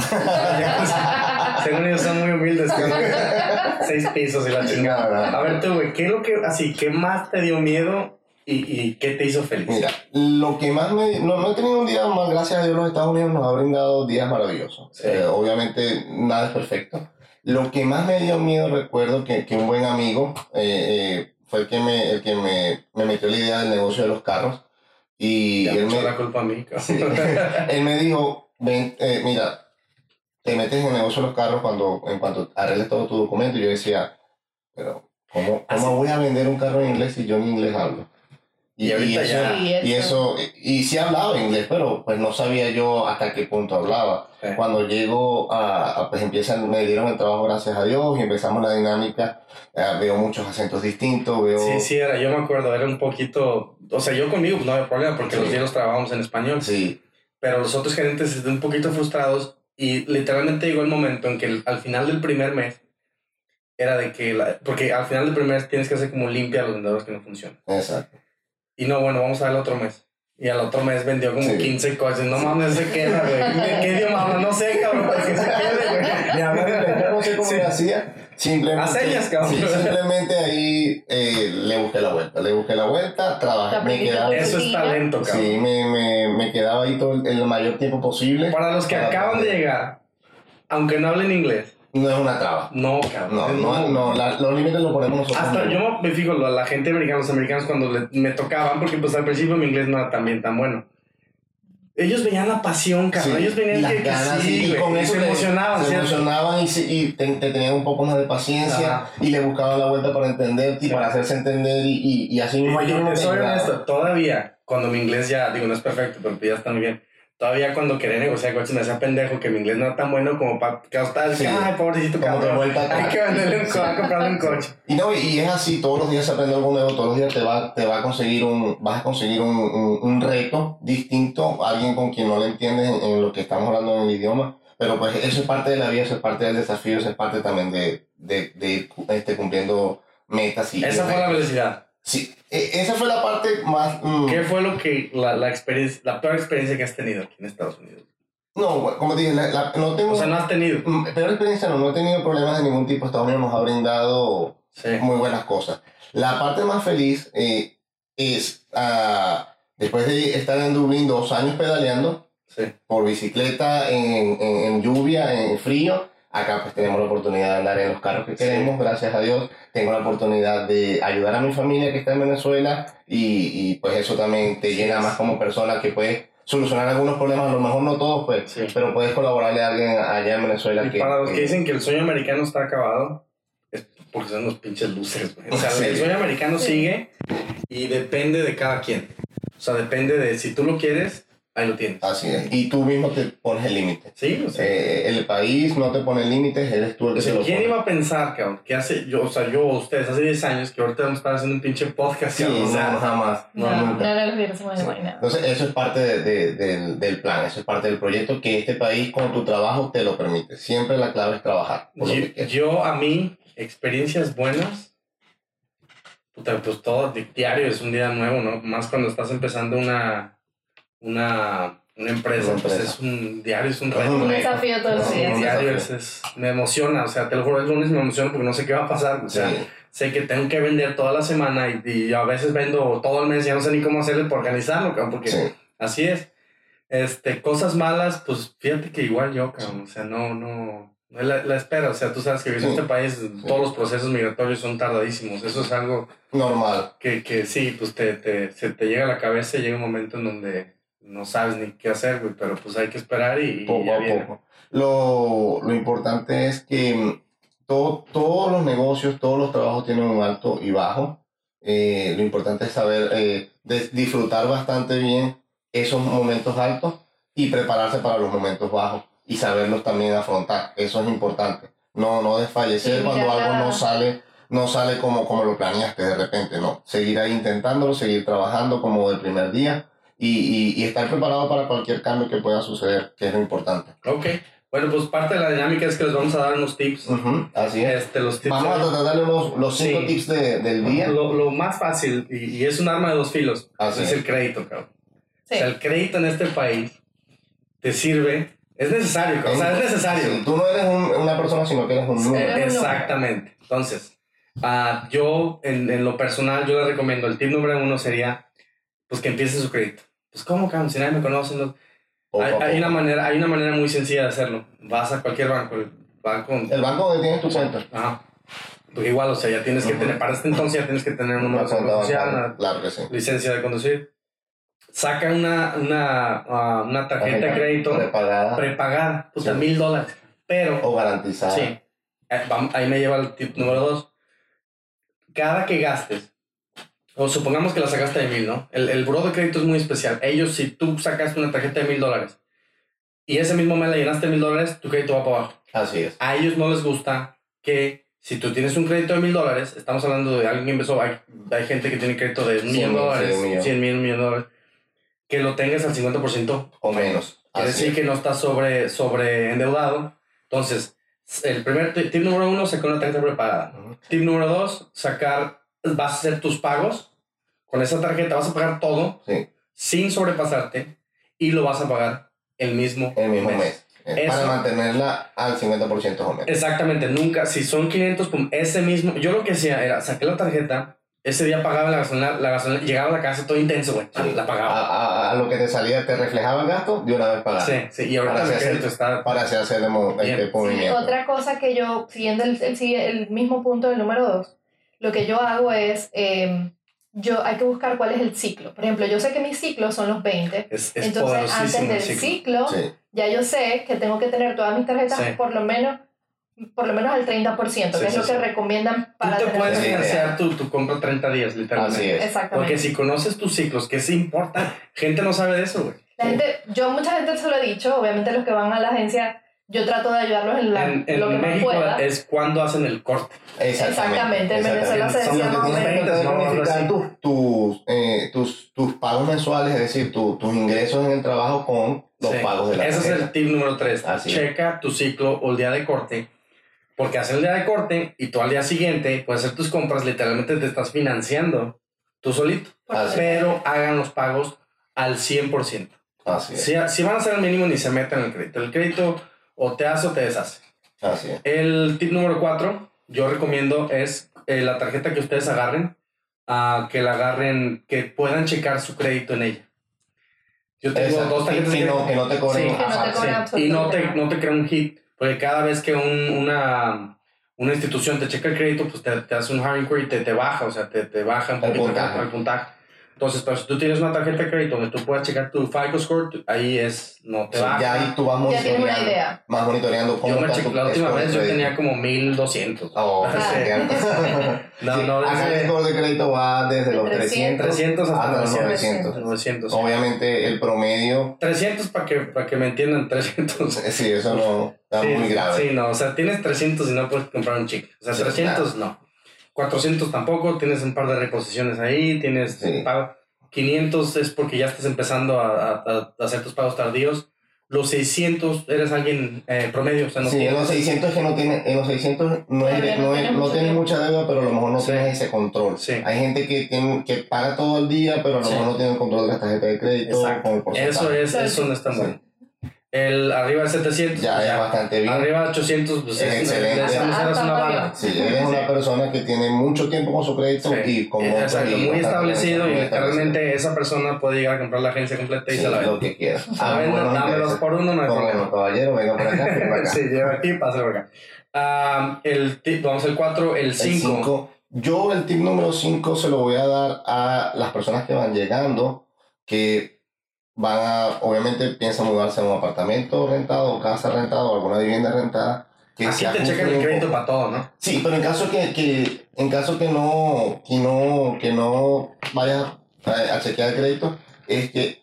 Según ellos son muy humildes, seis pisos y la chingada. A ver tú, güey, ¿qué es lo que, así, qué más te dio miedo y, y qué te hizo feliz? Mira, lo que más me... No, no he tenido un día más, gracias a Dios, los Estados Unidos nos ha brindado días maravillosos. Sí. Eh, obviamente, nada es perfecto. Lo que más me dio miedo, recuerdo que, que un buen amigo eh, eh, fue el que, me, el que me, me metió la idea del negocio de los carros. Y ya él me echó me, la culpa a mí, sí, él me dijo, ven, eh, mira, te metes en el negocio de los carros cuando, en cuanto arregles todo tu documento. Y yo decía, pero ¿cómo, cómo voy a vender un carro en inglés si yo en inglés hablo? Y, y ahorita y eso, ya. Y eso, y sí hablaba inglés, pero pues no sabía yo hasta qué punto hablaba. Sí. Cuando llego a, a, pues empiezan, me dieron el trabajo gracias a Dios y empezamos la dinámica, eh, veo muchos acentos distintos, veo... Sí, sí, era, yo me acuerdo, era un poquito, o sea, yo conmigo pues, no había problema porque sí. Los días trabajamos en español. Sí. Pero los otros gerentes están un poquito frustrados y literalmente llegó el momento en que el, al final del primer mes era de que, la, porque al final del primer mes tienes que hacer como limpia a los vendedores que no funcionan. Exacto. Y no, bueno, vamos a ver el otro mes. Y al otro mes vendió como sí. quince coches. No mames, se queda, güey. ¿Qué idioma habla? No sé, cabrón. ¿Qué se quede, güey? Ni hablar, yo no sé cómo sí. lo hacía. Simplemente, a señas, cabrón. Sí, simplemente ahí eh, le busqué la vuelta. Le busqué la vuelta, trabajé. Me quedaba, eso es talento, cabrón. Sí, me, me, me quedaba ahí todo el, el mayor tiempo posible. Para los que para acaban poder. de llegar, aunque no hablen inglés. No es una traba. No, cabrón. No, no, no, la, los límites los ponemos nosotros. Hasta yo me fijo, la, la gente americana, los americanos cuando le, me tocaban, porque pues al principio mi inglés no era tan bien, tan bueno. Ellos veían la pasión, cabrón. Sí, ellos venían las que, ganas, que sí, y con eso se emocionaban. Se ¿cierto? emocionaban y, se, y te, te tenían un poco más de paciencia. Ajá. Y le buscaban la vuelta para entenderte y sí. para hacerse entender y, y, y así mismo. Yo te soy honesto, todavía, cuando mi inglés ya, digo, no es perfecto, pero ya está muy bien. Todavía cuando quería negociar coches me hacía pendejo que mi inglés no era tan bueno como para que hasta sí. ay, pobrecito cabrón, hay que venderle un coche, comprarle un coche. Y no, y es así, todos los días se aprende algo nuevo, todos los días te va, te va a conseguir un, vas a conseguir un, un, un reto distinto, alguien con quien no le entiendes en, en lo que estamos hablando en el idioma, pero pues eso es parte de la vida, eso es parte del desafío, eso es parte también de, de, de ir este, cumpliendo metas. Y esa fue la velocidad. Sí, esa fue la parte más... Mm, ¿qué fue lo que, la, la experiencia, la peor experiencia que has tenido aquí en Estados Unidos? No, como te dije, la, la, no tengo... O sea, no has tenido... Peor experiencia no, no he tenido problemas de ningún tipo, Estados Unidos nos ha brindado sí. muy buenas cosas. La parte más feliz eh, es, uh, después de estar en Dublín dos años pedaleando, sí. por bicicleta, en, en, en lluvia, en frío, acá pues tenemos la oportunidad de andar en los carros que queremos, sí. gracias a Dios. Tengo la oportunidad de ayudar a mi familia que está en Venezuela y, y pues eso también te llena más como persona que puedes solucionar algunos problemas, a lo mejor no todos, pues, Sí. pero puedes colaborarle a alguien allá en Venezuela. Y que, para los que que- dicen que el sueño americano está acabado, es porque son los pinches luces, güey. O sea, Sí. el sueño americano Sí. sigue y depende de cada quien. O sea, depende de si tú lo quieres, ahí lo tienes. Así es, y tú mismo te pones el límite. Sí, o sea. Eh, el país no te pone límites, eres tú el que O sea, se lo ¿quién pone. iba a pensar, cabrón, que hace, yo, o sea, yo, ustedes, hace diez años, que ahorita vamos a estar haciendo un pinche podcast, Sí, cabrón? O sea, no, jamás, no, No, no, nunca. no lo hubiésemos Sí. imaginado. Entonces, eso es parte de- de- del, del plan, eso es parte del proyecto, que este país con tu trabajo te lo permite. Siempre la clave es trabajar. Por lo que yo, quieras. yo, a mí, experiencias buenas, puta, pues todo di- diario es un día nuevo, ¿no? Más cuando estás empezando una, una, una empresa, Una pues empresa. es un diario, es un Ajá. reto. Un ¿no? desafío todos los Sí, días. un Diario desafío. es, es- me emociona, o sea, te lo juro, el lunes me emociona porque no sé qué va a pasar, o sea, Sí. sé que tengo que vender toda la semana y, y a veces vendo todo el mes y ya no sé ni cómo hacerle para organizarlo, cabrón, porque Sí. así es. Este, cosas malas, pues fíjate que igual yo, cabrón, o sea, no, no, no la, la espera, o sea, tú sabes que en Sí. este país todos los procesos migratorios son tardadísimos, eso es algo Normal. que, que sí, pues te, te, se te llega a la cabeza y llega un momento en donde no sabes ni qué hacer, güey, pero pues hay que esperar y, y Poco ya a viene. poco. Lo, lo importante es que mm, todo, todos los negocios, todos los trabajos tienen un alto y bajo. Eh, lo importante es saber eh, de- disfrutar bastante bien esos momentos altos y prepararse para los momentos bajos y saberlos también afrontar. Eso es importante. No, no desfallecer Sí, cuando mira, algo la- no sale, no sale como, como lo planeaste de repente. No, seguir ahí intentándolo, seguir trabajando como el primer día. Y, y, y estar preparado para cualquier cambio que pueda suceder, que es lo importante. Ok, bueno, pues parte de la dinámica es que les vamos a dar unos tips. Ujú, así es. Este, los tips Vamos a tratar de darle unos, los cinco Sí. tips de- del día. Lo, lo más fácil, y, y es un arma de dos filos, Así es es. el crédito, cabrón. Sí. O sea, el crédito en este país te sirve, es necesario, cabrón, o sea, es necesario. Sí, tú no eres un- una persona, sino que eres un número. Eres un Exactamente. Entonces, ah, yo en, en lo personal, yo le recomiendo, el tip número uno sería, pues que empiece su crédito. Pues, ¿cómo, cabrón? Si nadie me conoce, no- Poco a hay, hay poco. una manera, hay una manera muy sencilla de hacerlo. Vas a cualquier banco, el banco... El banco donde tienes tu cuenta. Ajá. Porque igual, o sea, ya tienes que Ujú. tener, para este entonces ya tienes que tener un número de Una seguro cuenta social, bancaria. una Claro que sí. licencia de conducir. Saca una, una, ah, una tarjeta de crédito prepagada prepagada, puta, Sí. mil dólares. Pero, o garantizada. sí, eh, vam- ahí me lleva el tip número dos. Cada que gastes, o supongamos que la sacaste de mil, ¿no? El, el buró de crédito es muy especial. Ellos, si tú sacaste una tarjeta de mil dólares y ese mismo mes la llenaste de mil dólares, tu crédito va para abajo. Así es. A ellos no les gusta que si tú tienes un crédito de mil dólares, estamos hablando de alguien que empezó, hay, hay gente que tiene crédito de un Cien millón de mil, dólares, sí, un millón. cien mil, un millón de dólares, que lo tengas al cincuenta por ciento O menos. Quiere Así decir es. que no estás sobre, sobre endeudado. Entonces, el primer tip, tip número uno, sacar una tarjeta prepagada. Ujú. Tip número dos, sacar, vas a hacer tus pagos. Con esa tarjeta vas a pagar todo Sí, sin sobrepasarte y lo vas a pagar el mismo, el mismo mes. Eh, Eso- Para mantenerla al cincuenta por ciento o menos. Exactamente, nunca, si son quinientos, pum, ese mismo, yo lo que hacía era, saqué la tarjeta, ese día pagaba la gasolina, la gasolina, llegaba a la casa todo intenso, güey, Sí. la pagaba. A, a- a lo que te salía, te reflejaba el gasto, de una vez pagada. Sí, sí, y ahorita Para mi hacer- crédito está... Para así hacer de mo- Bien. este Sí, movimiento. otra cosa que yo, siguiendo el, el, sigue el mismo punto del número dos, lo que yo hago es, eh, yo hay que buscar cuál es el ciclo. Por ejemplo, yo sé que mis ciclos son los veinte, Es, es entonces antes poderosísimo del el ciclo. ciclo, Sí. ya yo sé que tengo que tener todas mis tarjetas Sí. por lo menos por lo menos al treinta por ciento, Sí, que es sí, lo sí. que recomiendan para Tú te tener puedes Sí, financiar tu, tu compra treinta días, literalmente. Así es. Exactamente. Porque si conoces tus ciclos, que sí importa, gente no sabe de eso, güey. La gente, yo mucha gente se lo he dicho, obviamente los que van a la agencia, yo trato de ayudarlos en, la, En, en lo que más México pueda. es cuando hacen el corte. Exactamente, en Venezuela se Son decía los más o que menos. tienen Tienes que planificar así. tus, tus, eh, tus, tus pagos mensuales, es decir, tu- tus ingresos en el trabajo con los Sí. pagos de la Ese es tarjeta. el tip número tres. Así es. Checa tu ciclo o el día de corte. Porque hacer el día de corte y tú al día siguiente puedes hacer tus compras, literalmente te estás financiando tú solito. Así es. Pero hagan los pagos al cien por ciento. Así es. Si, si van a hacer el mínimo, ni se meten en el crédito. El crédito o te hace o te deshace. Así es. El tip número cuatro, yo recomiendo es eh, la tarjeta que ustedes agarren, ah, que la agarren, que puedan checar su crédito en ella. Yo tengo Exacto. dos tarjetas Que de no, crédito. que no te cobren. Sí, Que no te Ajá, cobren sí. Y no te, absolutamente no te crea un hit, porque cada vez que un- una, una institución te checa el crédito, pues te, te hace un hard inquiry, te, te baja, o sea, te, te baja un El poquito puntaje. el puntaje. Entonces, pero si tú tienes una tarjeta de crédito donde tú puedas checar tu FICO score, ahí es, no te Sí, va. ya ahí tú vas Ya tienes una monitoreando, idea. vas monitoreando cómo Yo me está chequé, tu la última score de vez yo crédito. tenía como mil doscientos. Oh, Ah. sí. No, Sí, no, acá el score de crédito va desde De los trescientos, trescientos hasta hasta los novecientos. novecientos. novecientos. Obviamente el promedio, trescientos para que, para que me entiendan, trescientos. sí, eso no está sí, muy grave. Sí, no, o sea, tienes trescientos y no puedes comprar un chicle. O sea, Sí, trescientos no. cuatrocientos tampoco, tienes un par de reposiciones ahí, tienes Sí. pago. quinientos es porque ya estás empezando a, a, a hacer tus pagos tardíos. Los seiscientos eres alguien eh, promedio, o sea, no Sí, en tienes- los seiscientos que no tiene, en los seiscientos no, es, Todavía no no, es- tienes no mucho tienes tiempo. mucha deuda, pero a lo mejor no Sí. tienes ese control. Sí. Hay gente que tiene, que paga todo el día, pero a lo Sí. mejor no tiene el control de la tarjeta de crédito Exacto. con el porcentaje. Eso es, Claro, eso no está sí. mal. El arriba de setecientos, Ya pues es bastante bien. arriba de ochocientos, pues Es es, excelente. es como si eras una Ah, bala. Sí, eres una persona que tiene mucho tiempo con su crédito Sí. y con Exacto, otras y muy bastante establecido muy y establecido. literalmente esa persona puede llegar a comprar la agencia completa y Sí, se la lo vende. que quieras. Ah, bueno, buenos dámelos intereses. por uno, no hay Como problema. bueno, caballero, venga por acá, venga por acá. Sí, lleva aquí, pasa por acá. Ah, el tip, vamos al cuatro, el El cinco. cinco. Yo el tip número cinco se lo voy a dar a las personas que van llegando, que van a, obviamente piensan mudarse a un apartamento rentado, casa rentada o alguna vivienda rentada. Que Aquí se te checan ajusten el un crédito poco. para todo, ¿no? Sí, pero en caso que, que en caso que no, que no, que no vayas a, a chequear el crédito, es que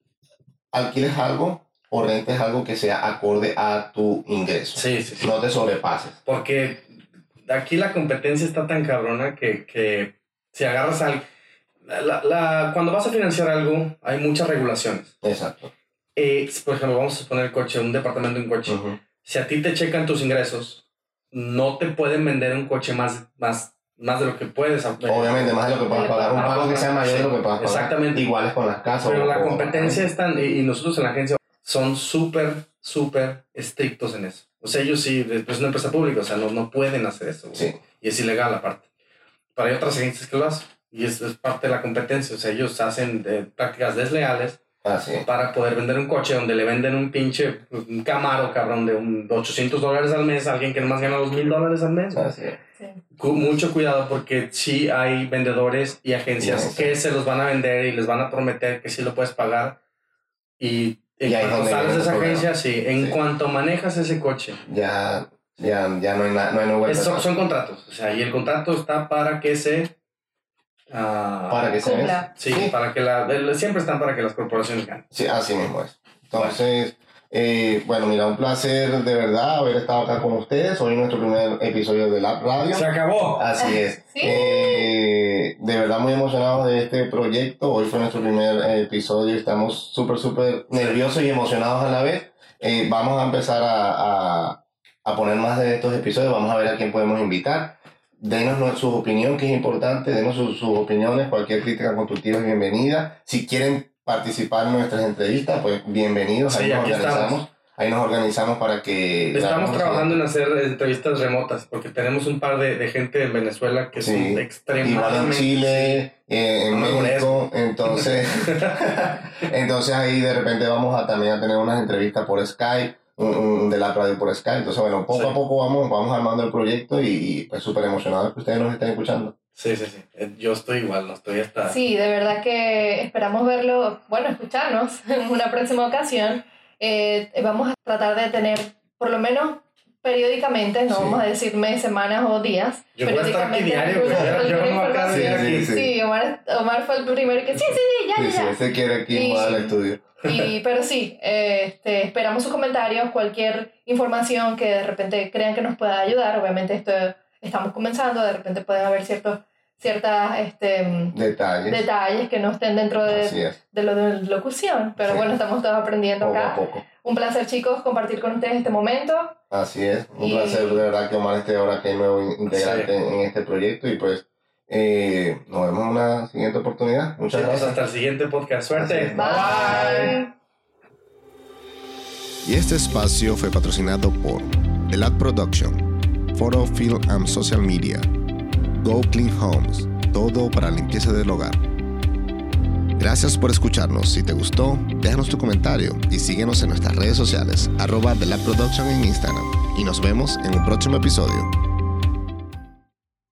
alquiles algo o rentes algo que sea acorde a tu ingreso. Sí, sí, sí. No te sobrepases. Porque aquí la competencia está tan cabrona que, que si agarras al... La, la, cuando vas a financiar algo, hay muchas regulaciones. Exacto. Eh, por ejemplo, vamos a suponer el coche, un departamento de un coche. Ujú. Si a ti te checan tus ingresos, no te pueden vender un coche más, más, más de lo que puedes. Obviamente, más de lo que puedas pagar. Un pago que sea mayor de lo que puedas pagar. Exactamente. Igual es con las casas. Pero o- la o- competencia es tan... Y y nosotros en la agencia son súper, súper estrictos en eso. O sea, ellos sí, es una empresa pública, o sea, no, no pueden hacer eso. Sí. Y es ilegal aparte. Pero hay otras agencias que lo hacen. Y es, es parte de la competencia. O sea, ellos hacen eh, prácticas desleales Así es. para poder vender un coche donde le venden un pinche, un Camaro, cabrón, de un ochocientos dólares al mes a alguien que nomás gana dos mil dólares al mes. Así es. Sí. Cu- Mucho cuidado porque sí hay vendedores y agencias Sí, sí. que se los van a vender y les van a prometer que sí lo puedes pagar. Y en Y ahí es cuanto donde sales viene de esa el problema. agencia, sí, en Sí. cuanto manejas ese coche, Ya, ya, ya no hay nada, no hay no vuelta es- son, atrás. son contratos. O sea, y el contrato está para que se... ah, Para que se vea. Cumpla. Sí, para que la, el- siempre están para que las corporaciones ganen. Sí, así mismo es. Entonces, eh, bueno, mira, un placer de verdad haber estado acá con ustedes. Hoy es nuestro primer episodio de Lab Radio. Se acabó. Así es. Sí. Eh, de verdad muy emocionados de este proyecto. Hoy fue nuestro primer eh, episodio. Estamos súper, súper nerviosos y emocionados a la vez. Eh, vamos a empezar a, a, a poner más de estos episodios. Vamos a ver a quién podemos invitar. Denos nue- su opinión, que es importante. Denos sus, sus opiniones. Cualquier crítica constructiva es bienvenida. Si quieren participar en nuestras entrevistas, pues bienvenidos. Ahí Sí, nos aquí organizamos. estamos. Ahí nos organizamos para que... Estamos grabemos trabajando en hacer entrevistas remotas porque tenemos un par de, de gente en Venezuela que Sí. son Igual en extremadamente... Chile, eh, en No me México, entonces, entonces ahí de repente vamos a también a tener unas entrevistas por Skype, un, un de la radio por Skype, entonces bueno, poco Sí. a poco vamos, vamos armando el proyecto y, y, pues súper emocionados que ustedes nos estén escuchando. Sí, sí, sí. Eh, Yo estoy igual, no estoy hasta... Sí, de verdad que esperamos verlo, bueno, escucharnos en una próxima ocasión. Eh, vamos a tratar de tener, por lo menos periódicamente, no Sí. vamos a decir mes, semanas o días. Yo voy a estar aquí diario, alguna- pero yo- yo alguna no me acabo de información. ir aquí. Sí, Omar, Omar fue el primero que sí, sí, sí, ya, Sí, ya, sí, ya. ese quiere aquí Y- mudar al estudio. Y, pero sí, eh, este, esperamos sus comentarios, cualquier información que de repente crean que nos pueda ayudar. Obviamente esto estamos comenzando, de repente pueden haber ciertos ciertas este, Detalles. detalles que no estén dentro Así de, es, de lo de locución, pero Sí. bueno, estamos todos aprendiendo poco a acá. poco. Un placer, chicos, compartir con ustedes este momento. Así es, un Y- placer de verdad que Omar esté ahora que es nuevo integrante Sí. en este proyecto y pues eh, nos vemos en una siguiente oportunidad. Muchas Sí, pues gracias. hasta el siguiente podcast. Suerte. Así es. Bye. Y este espacio fue patrocinado por The Lab Production, Photo, Film and Social Media, Go Clean Homes, todo para la limpieza del hogar. Gracias por escucharnos. Si te gustó, déjanos tu comentario y síguenos en nuestras redes sociales, arroba The Lab Production en Instagram. Y nos vemos en un próximo episodio.